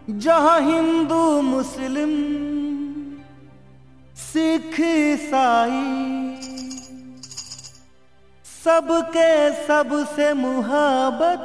जहाँ हिंदू मुस्लिम सिख ईसाई सबके सबसे मुहब्बत।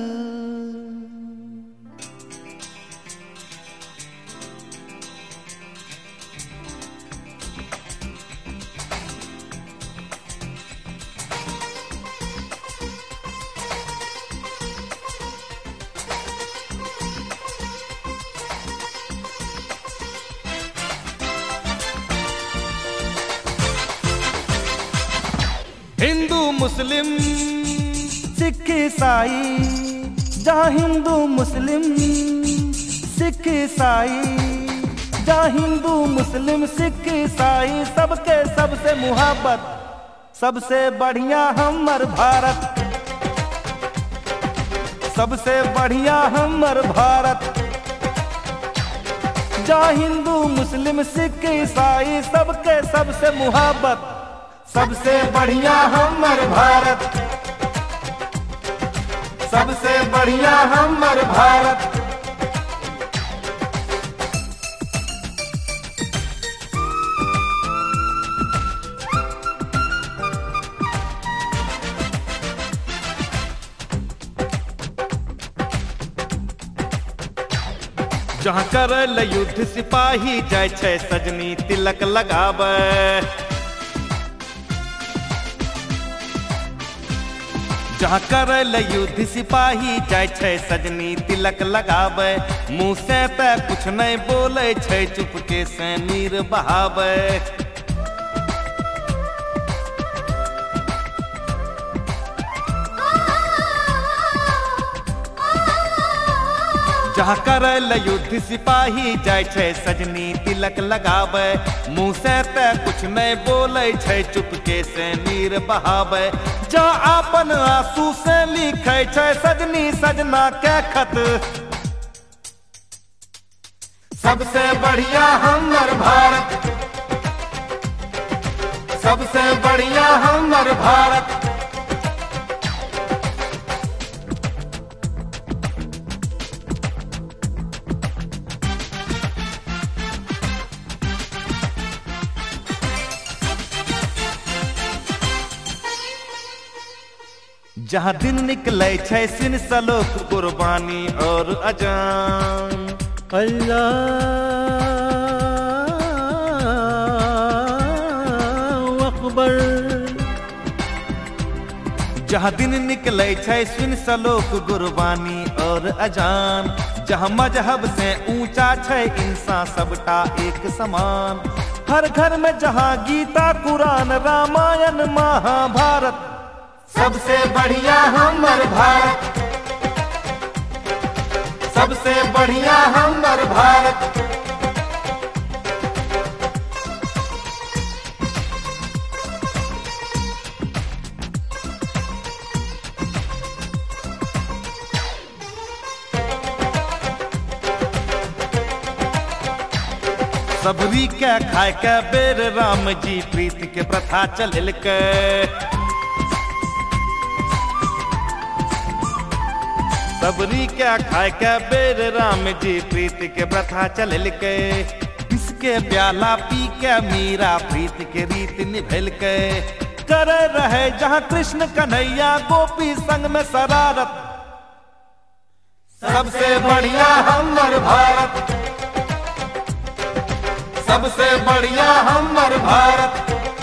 हिंदू मुस्लिम सिख ईसाई, जहाँ हिंदू मुस्लिम सिख ईसाई, जहाँ हिंदू मुस्लिम सिख ईसाई सबके सबसे मुहब्बत। सबसे बढ़िया हमर भारत, सबसे बढ़िया हमर भारत। जहाँ हिंदू मुस्लिम सिख ईसाई सबके सबसे मुहब्बत। सबसे बढ़िया हमर भारत, सबसे बढ़िया हमर भारत। जहाँ करल युद्ध सिपाही जाय छै सजनी तिलक लगाबै। जहाँ करल युद्ध सिपाही जाय छै सजनी तिलक लगाबै। मुँह से ते कुछ नहीं बोले छै, चुपके से नीर बहाबै। जहाँ करल युद्ध सिपाही जाय छै सजनी तिलक लगाबै। मुँह से ते कुछ नहीं बोले छै, चुपके से नीर बहाबै। जहाँ आपन आंसू से लिखे छै सजनी सजना के खत। सबसे बढ़िया हमर भारत, सबसे बढ़िया हमर भारत। जहाँ दिन निकले छै सिन सलोक कुर्बानी और अजान। अल्लाह अकबर। जहाँ दिन निकले छै सिन सलोक कुर्बानी और अजान। जहाँ मजहब से ऊंचा छै इंसान सबटा एक समान। हर घर में जहाँ गीता कुरान रामायण महाभारत। सबसे बढ़िया हमर भारत, सबसे बढ़िया हमर भारत। सबरी के खाय के बेर राम जी प्रीत के प्रथा चलैलकै। सबरी के खाय के बेर राम जी प्रीत के प्रथा चलैलकै। इसके प्याला पी के मीरा प्रीत के रीत निभैलकै। करे रहे जहाँ कृष्ण कन्हैया गोपी संग में शरारत। सबसे बढ़िया हमर भारत, सबसे बढ़िया हमर भारत।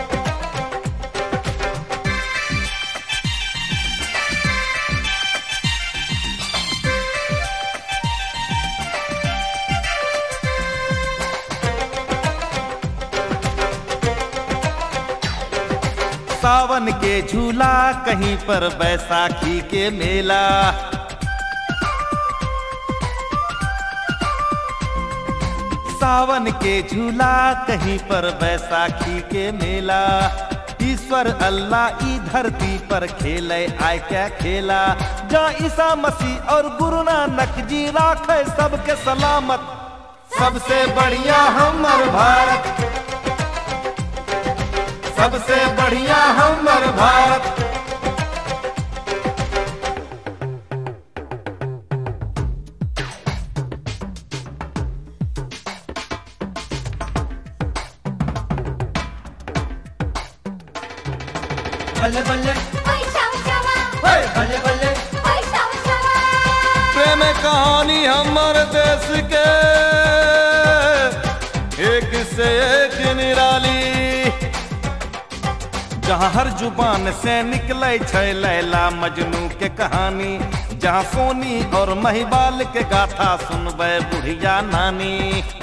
सावन के झूला कहीं पर बैसाखी के मेला। सावन के झूला कहीं पर बैसाखी के मेला। ईश्वर अल्लाह ई धरती पर खेले आय क्या खेला। जहाँ ईसा मसीह और गुरु नानक जी राखे सबके सलामत। सबसे बढ़िया हमर भारत, सबसे बढ़िया हमर भारत। बल्ले बल्ले ओए शावा शावा ओए बल्ले बल्ले ओए शावा शावा प्रेम कहानी हमर देश के एक से एक निराली, जहाँ हर जुबान से निकले छै लैला मजनू के कहानी, जहाँ सोनी और महिबाल के गाथा सुनबे बुढ़िया नानी।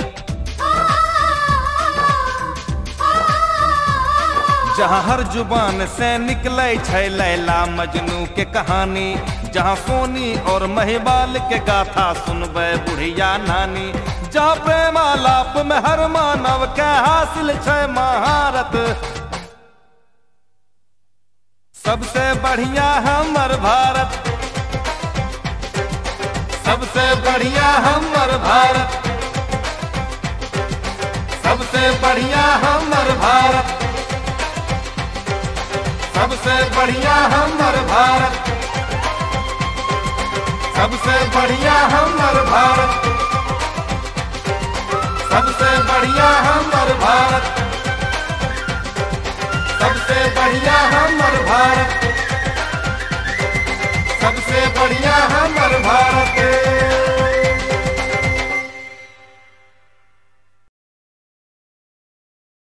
जहाँ हर जुबान से निकले छै लैला मजनू के कहानी, जहाँ सोनी और महिबाल के गाथा सुनबे बुढ़िया नानी, जहाँ प्रेमालाप में हर मानव के हासिल छै महारत। सबसे बढ़िया हमर भारत, सबसे बढ़िया हमर भारत, सबसे बढ़िया हमर भारत, सबसे बढ़िया हमर भारत, सबसे बढ़िया हमर भारत, सबसे बढ़िया हमर भारत, सबसे बढ़िया हमर भारत, सबसे बढ़िया हमर भारत।